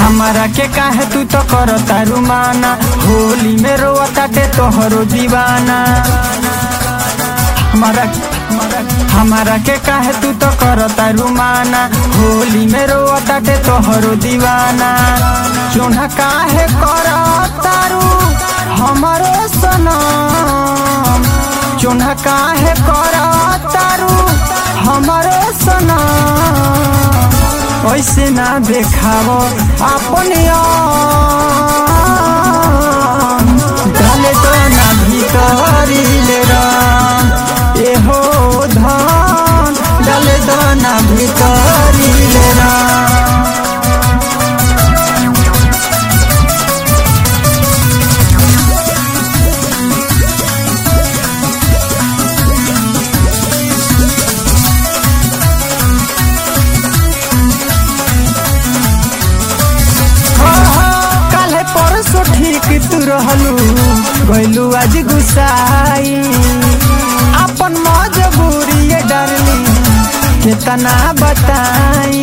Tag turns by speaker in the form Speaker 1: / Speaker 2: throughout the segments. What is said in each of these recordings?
Speaker 1: हमारा के काहे तू तो करता रुमाना, होली में रोताटे तोहरो दीवाना। हमारा के काहे तू तो करता रुमाना, होली में रोताटे तोहरो दीवाना। चोन्हा काहे करता रू हमारो सनम, चोन्हा काहे करता रू हमारो सनम। ऐसे ना देखावो अपने डाले तो ना भीतरी ले रंग, एहो धन डाले तो ना भीतरी ले रंग। परसों ठीक तू रहलू गइलू आज गुस्साई, अपन मजबूरी डरली कितना बताई।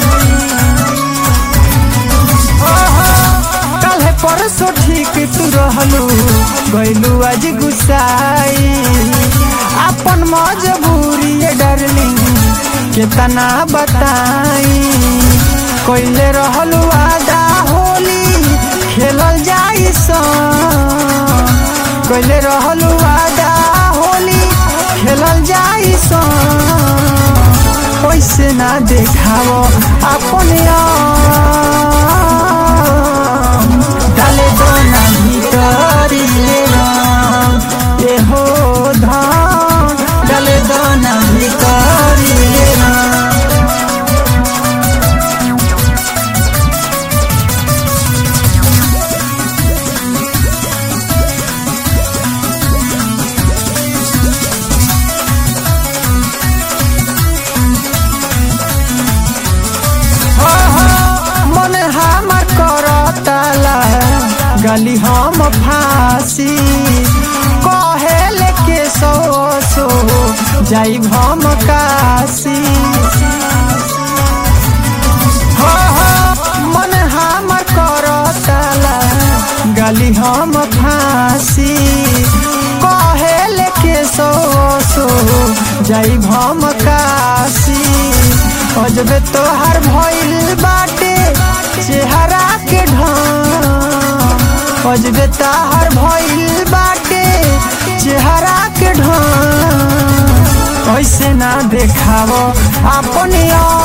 Speaker 1: कल परसों ठीक तू रहलू गइलू आज गुस्साई, अपन मजबूरी डरली कितना बताई। कोइले रहलू आदा होली खेलल जाई सन, कोइले रहलू आदा होली खेलल जाई सन। ओइसे ना देखावो अपने डाले दो ना भीतरी ले रंग, एहो धन डाले दो ना भीतरी ले रंग। गली हम फांसी कहे लेके सो जाई हम काशी। मन हमर करतला गली हम फांसी कहे लेके सो जाई हम काशी। अजबे तोहर भइल बाटे चेहरा के ढंग, अजबे तोहर भइल बाटे चेहरा के ढंग। ऐसे ना देखावो अपने